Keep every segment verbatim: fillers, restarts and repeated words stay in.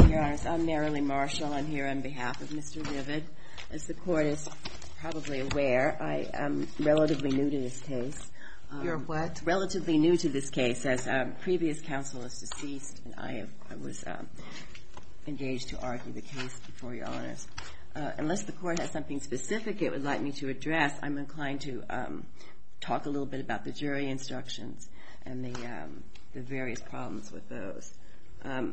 morning, Your Honors. I'm Marilyn Marshall. I'm here on behalf of Mister Vivid. As the Court is probably aware, I am relatively new to this case. Um, You're what? Relatively new to this case, as um, previous counsel is deceased, and I, have, I was um, engaged to argue the case before Your Honors. Uh, unless the Court has something specific it would like me to address, I'm inclined to um, talk a little bit about the jury instructions and the, um, the various problems with those. Um,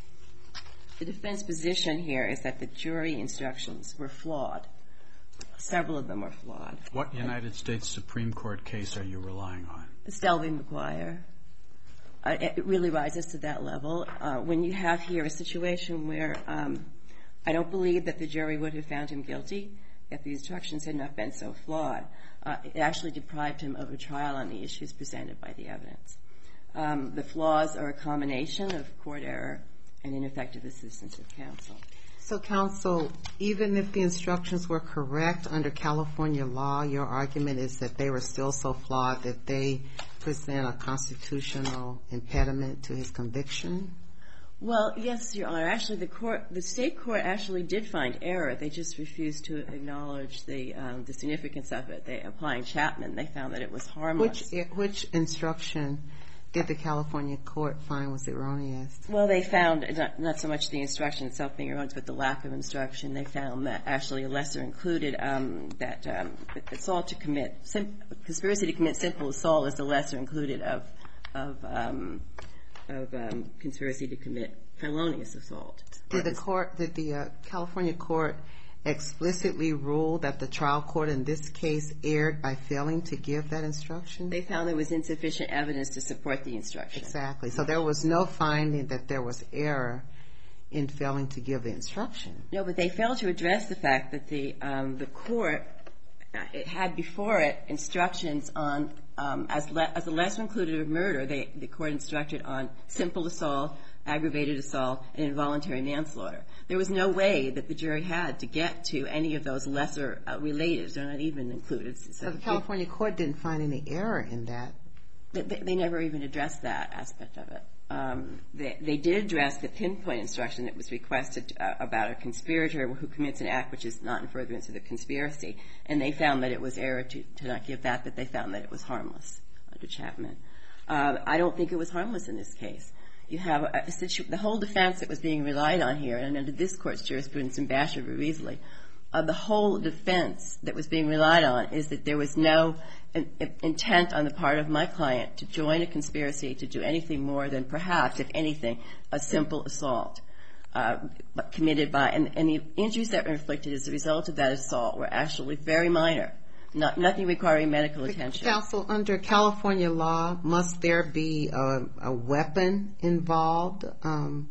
the defense position here is that the jury instructions were flawed. Several of them were flawed. What United States Supreme Court case are you relying on? Selby McGuire. Uh, it really rises to that level. Uh, when you have here a situation where um, I don't believe that the jury would have found him guilty if the instructions had not been so flawed. Uh, it actually deprived him of a trial on the issues presented by the evidence. Um, the flaws are a combination of court error and ineffective assistance of counsel. So, counsel, even if the instructions were correct under California law, your argument is that they were still so flawed that they present a constitutional impediment to his conviction? Well, yes, Your Honor. Actually, the court, the state court actually did find error. They just refused to acknowledge the um, the significance of it. They, applying Chapman, they found that it was harmless. Which which instruction did the California court find was erroneous? Well, they found not, not so much the instruction itself being erroneous, but the lack of instruction. They found that actually a lesser included um, that um, assault to commit sim- conspiracy to commit simple assault is the lesser included of of um, of um, conspiracy to commit felonious assault. Did the court, did the uh, California court explicitly rule that the trial court in this case erred by failing to give that instruction? They found there was insufficient evidence to support the instruction. Exactly. So there was no finding that there was error in failing to give the instruction. No, but they failed to address the fact that the um, the court it had before it instructions on um, as le- as a lesser included of murder. They, the court instructed on simple assault, aggravated assault, and involuntary manslaughter. There was no way that the jury had to get to any of those lesser uh, relatives. They're not even included. So the California court didn't find any error in that. They, they never even addressed that aspect of it. Um, they, they did address the pinpoint instruction that was requested uh, about a conspirator who commits an act which is not in furtherance of the conspiracy, and they found that it was error to, to not give that, but they found that it was harmless under Chapman. Uh, I don't think it was harmless in this case. You have a, a situ- the whole defense that was being relied on here, and under this court's jurisprudence in Basher v. Riesling, uh, the whole defense that was being relied on is that there was no in, in, intent on the part of my client to join a conspiracy to do anything more than perhaps, if anything, a simple assault uh, committed by, and, and the injuries that were inflicted as a result of that assault were actually very minor. Not, nothing requiring medical attention. Counsel, under California law, must there be a, a weapon involved um,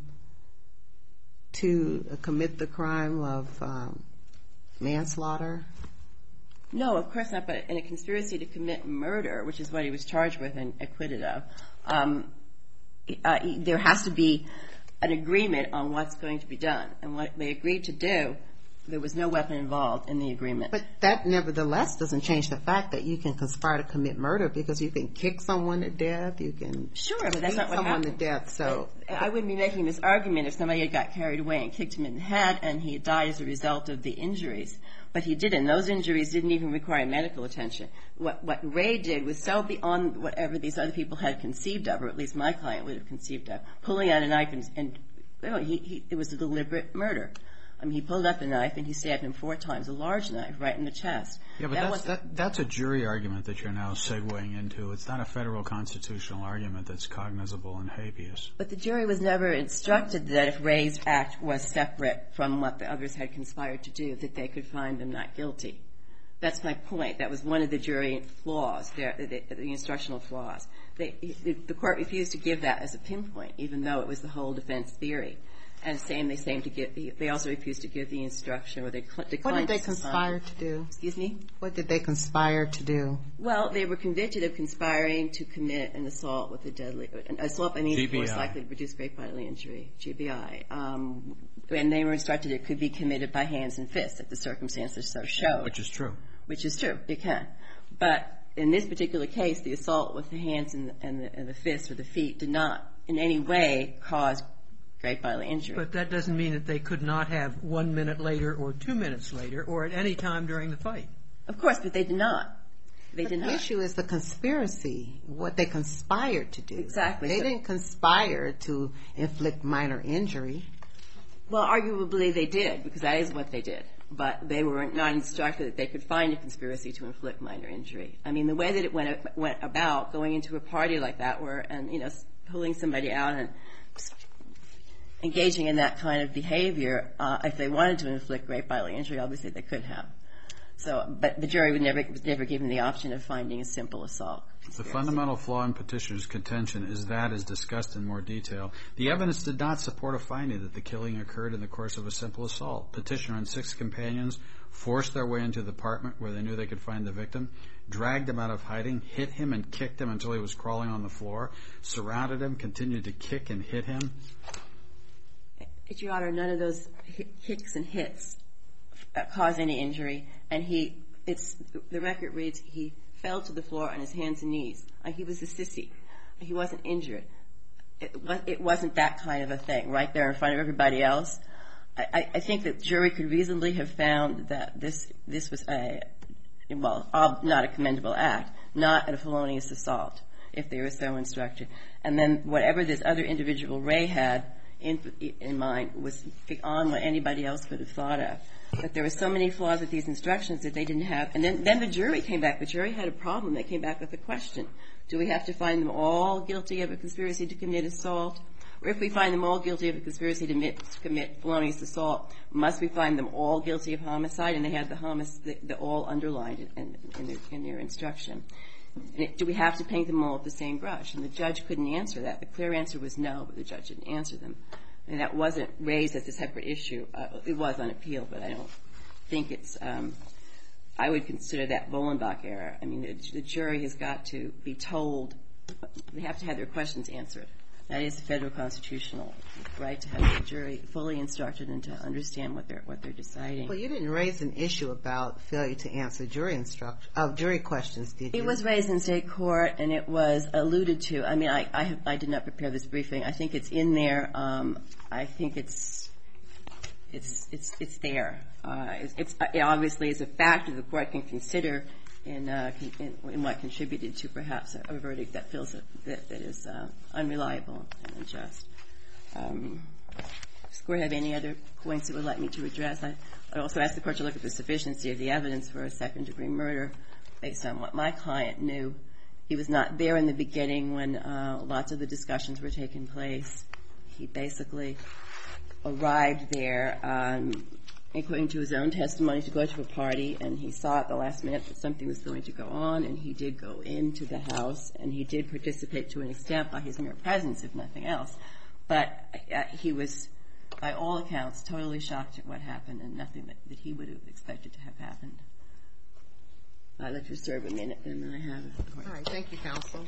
to commit the crime of um, manslaughter? No, of course not. But in a conspiracy to commit murder, which is what he was charged with and acquitted of, um, uh, there has to be an agreement on what's going to be done. And what they agreed to do, there was no weapon involved in the agreement. But that nevertheless doesn't change the fact that you can conspire to commit murder because you can kick someone to death, you can sure, but that's not what someone happened. to death. So I wouldn't be making this argument if somebody had got carried away and kicked him in the head and he had died as a result of the injuries. But he didn't. Those injuries didn't even require medical attention. What, what Ray did was so beyond whatever these other people had conceived of, or at least my client would have conceived of, pulling out a knife and, and you know, he, he, it was a deliberate murder. I mean, he pulled up the knife and he stabbed him four times, a large knife right in the chest. Yeah, but that that's, was, that, that's a jury argument that you're now segueing into. It's not a federal constitutional argument that's cognizable in habeas. But the jury was never instructed that if Ray's act was separate from what the others had conspired to do, that they could find them not guilty. That's my point. That was one of the jury flaws, the, the, the instructional flaws. They, the, the court refused to give that as a pinpoint, even though it was the whole defense theory. And same, they same to give. They also refused to give the instruction, or they declined. What did they conspire to do? Excuse me. What did they conspire to do? Well, they were convicted of conspiring to commit an assault with a deadly an assault by means of force likely to produce great bodily injury, G B I. Um, and they were instructed it could be committed by hands and fists if the circumstances so show. Which is true. Which is true. It can. But in this particular case, the assault with the hands and, and, the, and the fists or the feet did not in any way cause great bodily injury. But that doesn't mean that they could not have one minute later or two minutes later or at any time during the fight. Of course, but they did not. They but did the not. issue is the conspiracy, what they conspired to do. Exactly. They So- didn't conspire to inflict minor injury. Well, arguably they did, because that is what they did. But they were not instructed that they could find a conspiracy to inflict minor injury. I mean, the way that it went, went about going into a party like that, where and you know, pulling somebody out and engaging in that kind of behavior, uh, if they wanted to inflict great bodily injury, obviously they could have. So, but the jury would never was never given the option of finding a simple assault. The fundamental flaw in petitioner's contention is that, as discussed in more detail, the evidence did not support a finding that the killing occurred in the course of a simple assault. Petitioner and six companions forced their way into the apartment where they knew they could find the victim, dragged him out of hiding, hit him and kicked him until he was crawling on the floor, surrounded him, continued to kick and hit him. Your Honor, none of those kicks and hits caused any injury, and he, it's, the record reads, he fell to the floor on his hands and knees. Uh, he was a sissy. He wasn't injured. It, it wasn't that kind of a thing, right there in front of everybody else. I, I think that the jury could reasonably have found that this, this was a, well, not a commendable act, not a felonious assault, if they were so instructed. And then whatever this other individual, Ray, had in, in mind was beyond what anybody else could have thought of. But there were so many flaws with these instructions that they didn't have. And then, then the jury came back. The jury had a problem. They came back with a question. Do we have to find them all guilty of a conspiracy to commit assault? Or if we find them all guilty of a conspiracy to commit, to commit felonious assault, must we find them all guilty of homicide? And they had the homicide, the, the all underlined in, in, their, in their instruction. And it, do we have to paint them all with the same brush? And the judge couldn't answer that. The clear answer was no, but the judge didn't answer them. And that wasn't raised as a separate issue. Uh, it was on appeal, but I don't think it's, um, I would consider that Bolenbach error. I mean, the, the jury has got to be told, they have to have their questions answered. That is a federal constitutional right to have the jury fully instructed and to understand what they're, what they're deciding. Well, you didn't raise an issue about failure to answer jury instruction, uh, jury questions, did you? It was raised in state court, and it was alluded to. I mean, I, I, have, I did not prepare this briefing. I think it's in there. Um, I think it's, it's, it's, it's there. Uh, it's, it's, it obviously is a factor the court can consider in, uh, in, in what contributed to perhaps a, a verdict that feels that, that, that is uh, unreliable and unjust. Um, does the court have any other points it would like me to address? I, I also ask the court to look at the sufficiency of the evidence for a second-degree murder based on what my client knew. He was not there in the beginning when uh, lots of the discussions were taking place. He basically arrived there, um, according to his own testimony, to go to a party, and he saw at the last minute that something was going to go on, and he did go into the house, and he did participate to an extent by his mere presence, if nothing else. But uh, he was, by all accounts, totally shocked at what happened, and nothing that, that he would have expected to have happened. I'd like to reserve a minute, and then I have it. All right. Thank you, counsel.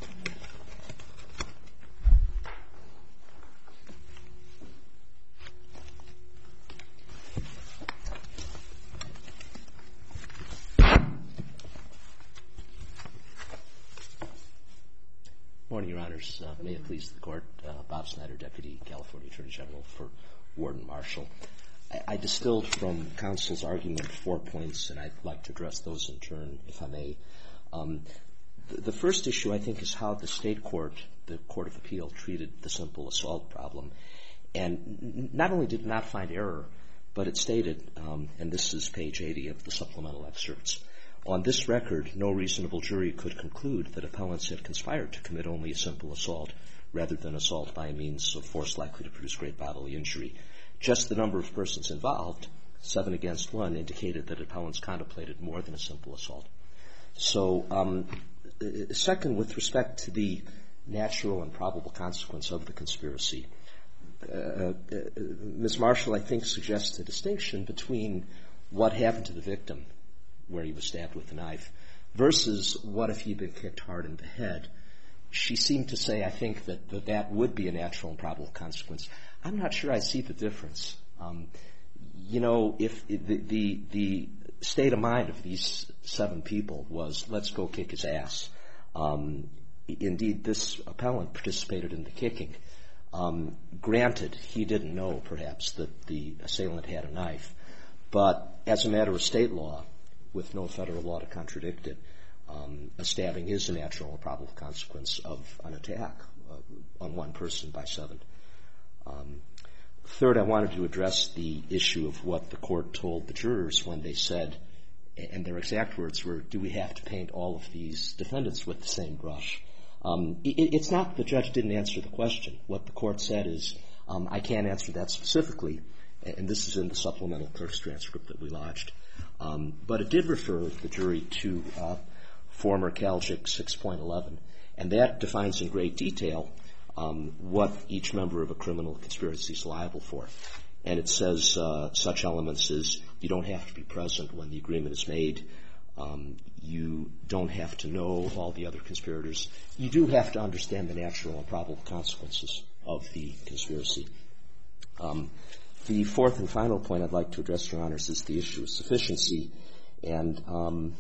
Morning, Your Honors. Uh, may it please the Court. Uh, Bob Snyder, Deputy California Attorney General for Warden Marshall. I, I distilled from counsel's argument four points, and I'd like to address those in turn, if I may. Um, the, the first issue, I think, is how the state court, the Court of Appeal, treated the simple assault problem. And n- not only did it not find error, but it stated, um, and this is page eighty of the supplemental excerpts, on this record, no reasonable jury could conclude that appellants had conspired to commit only a simple assault rather than assault by means of force likely to produce great bodily injury. Just the number of persons involved, seven against one, indicated that appellants contemplated more than a simple assault. So, um, second, with respect to the natural and probable consequence of the conspiracy, uh, uh, Miz Marshall, I think, suggests a distinction between what happened to the victim, where he was stabbed with a knife, versus what if he'd been kicked hard in the head. She seemed to say, I think, that that, that would be a natural and probable consequence. I'm not sure I see the difference. Um, you know, if the, the the state of mind of these seven people was, let's go kick his ass. Um, indeed, this appellant participated in the kicking. Um, granted, he didn't know, perhaps, that the assailant had a knife. But as a matter of state law, with no federal law to contradict it, um, a stabbing is a natural and probable consequence of an attack uh, on one person by seven. Um, third, I wanted to address the issue of what the court told the jurors when they said, and their exact words were, do we have to paint all of these defendants with the same brush? Um, it, it's not the judge didn't answer the question. What the court said is, um, I can't answer that specifically, and this is in the supplemental clerk's transcript that we lodged. Um, but it did refer the jury to uh, former Calgic six point eleven, and that defines in great detail um, what each member of a criminal conspiracy is liable for. And it says uh, such elements as you don't have to be present when the agreement is made. Um, you don't have to know all the other conspirators. You do have to understand the natural and probable consequences of the conspiracy. Um, the fourth and final point I'd like to address, Your Honors, is the issue of sufficiency. And um,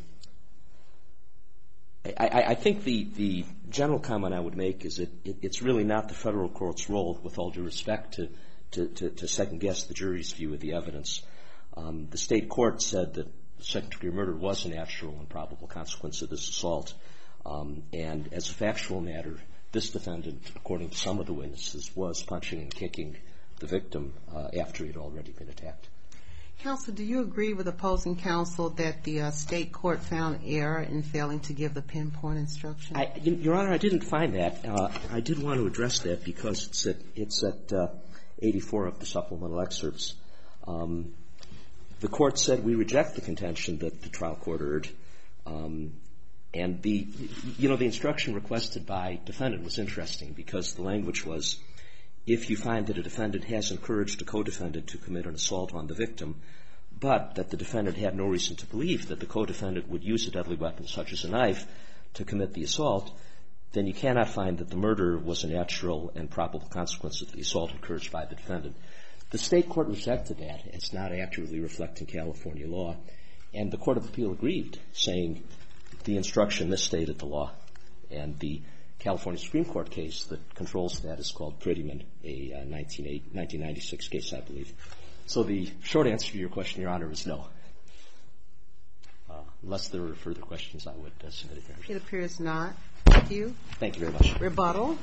I, I, I think the, the general comment I would make is that it, it's really not the federal court's role, with all due respect, to To, to, to second-guess the jury's view of the evidence. Um, the state court said that second-degree murder was a natural and probable consequence of this assault. Um, and as a factual matter, this defendant, according to some of the witnesses, was punching and kicking the victim uh, after he had already been attacked. Counsel, do you agree with opposing counsel that the uh, state court found error in failing to give the pinpoint instruction? I, Your Honor, I didn't find that. Uh, I did want to address that because it's at, it's at uh, eighty-four of the supplemental excerpts. Um, the court said we reject the contention that the trial court erred. Um, and the, you know, the instruction requested by defendant was interesting because the language was, if you find that a defendant has encouraged a co-defendant to commit an assault on the victim, but that the defendant had no reason to believe that the co-defendant would use a deadly weapon such as a knife to commit the assault, then you cannot find that the murder was a natural and probable consequence of the assault encouraged by the defendant. The state court rejected that. It's not accurately reflecting California law. And the Court of Appeal agreed, saying the instruction misstated the law. And the California Supreme Court case that controls that is called Prettyman, a uh, nineteen ninety-six case, I believe. So the short answer to your question, Your Honor, is no. Uh, unless there are further questions, I would uh, submit it. It appears not. Thank you. Thank you very much. Rebuttal.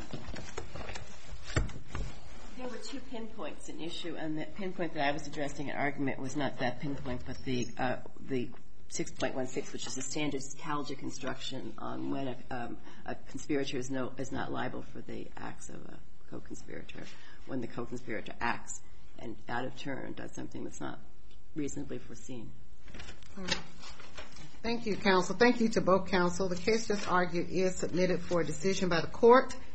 There were two pinpoints an issue, and the pinpoint that I was addressing in argument was not that pinpoint, but the uh, the six point one six, which is the standard Calgic instruction on when a, um, a conspirator is, no, is not liable for the acts of a co-conspirator, when the co-conspirator acts and out of turn does something that's not reasonably foreseen. All right. Thank you, counsel. Thank you to both counsel. The case just argued is submitted for a decision by the court.